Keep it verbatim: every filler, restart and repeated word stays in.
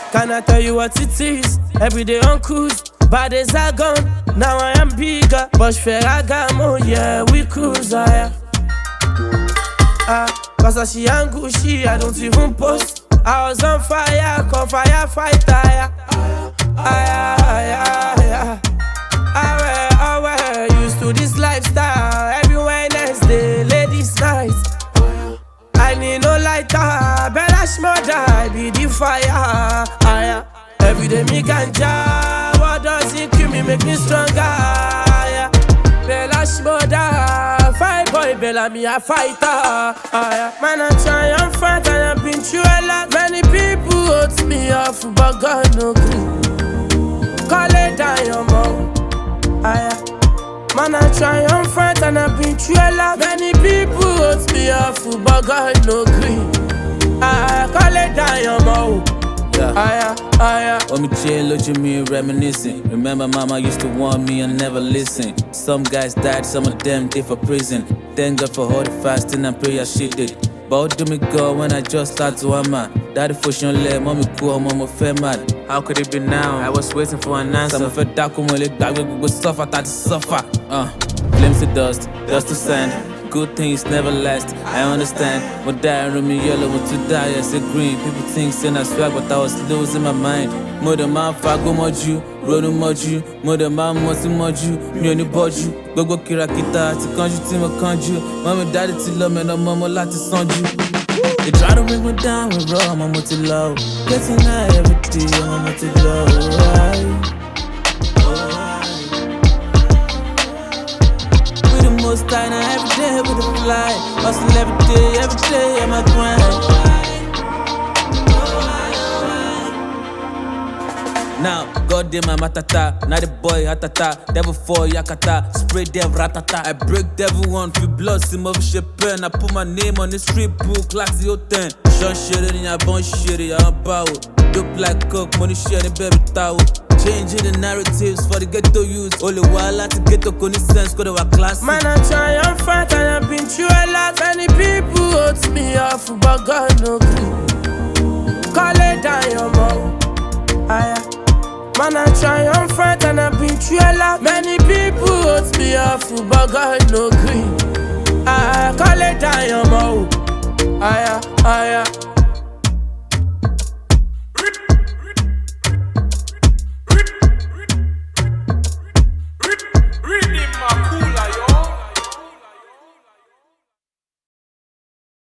Can I tell you what it is? Every day on cruise, bad days are gone. Now I am bigger, but Ferragamo, yeah, we cruise, ah, ah, cause I see and Gucci, I don't even post. I was on fire, come firefighter, yeah. Ah, yeah, yeah, yeah. I wear, used to this lifestyle. Every Wednesday, ladies' night. I need no lighter, Bella Shmurda, I be the fire. Ah, yeah. Every day me ganja, what does it kill me, make me stronger. Yeah. Bella Shmurda, fight boy, Bella me a fighter. Ah, yeah. Man I try and fight and I've been through a lot. Many people hurt me off, but God no clue. Call it down your mouth. Ah, yeah. Man I try and fight and I've been through a lot. Many people hurt me off, but God no green. Ah, call it down your mouth. Yeah. Aya, aya. When me chill, look at me reminiscing. Remember mama used to warn me and never listen. Some guys died, some of them did for prison. Thank God for all the fasting and prayer she did. But do me go when I just start to hammer. Daddy push on leg, mommy cool, mama fell mad. How could it be now? I was waiting for an answer. Some fed dark when we back, we would suffer, I to suffer. Uh, flames to dust, dust to sand. Good things never last, I understand. When dying room me yellow, when to die, I say green. People think saying I swag, but I was losing my mind. Mother man, fago moju, rodo moju. Mother man, mosi moju, me only boju. Gogo kirakita, ti kanju, ti mo kanju. Mommy, daddy, ti love me, no mama, lati sanju. They try to bring me down with raw, mama, ti low. Getting high every day, mama, ti low. Right? Most time every day with a fly. Hustle every day, every day on my grind. Now, God damn my matata, not the boy hatata. Devil for yakata, spray dev ratata. I break devil one, feel blood, sim of shit pen. I put my name on the street book, like the ten. Sean shit in your bone shit, I'm power. Dope like coke, money sharing baby towel. Changing the narratives for the ghetto youth. Only while I to get to sense, go to our class. Man, I try and fight and I've been through a lot. Many people hurt me off, but God no clue. Call it down your mouth. Ah, yeah. Man, I try and fight and I've been through a lot. Many people hurt me off, but God no green. Ah, call it down your mouth.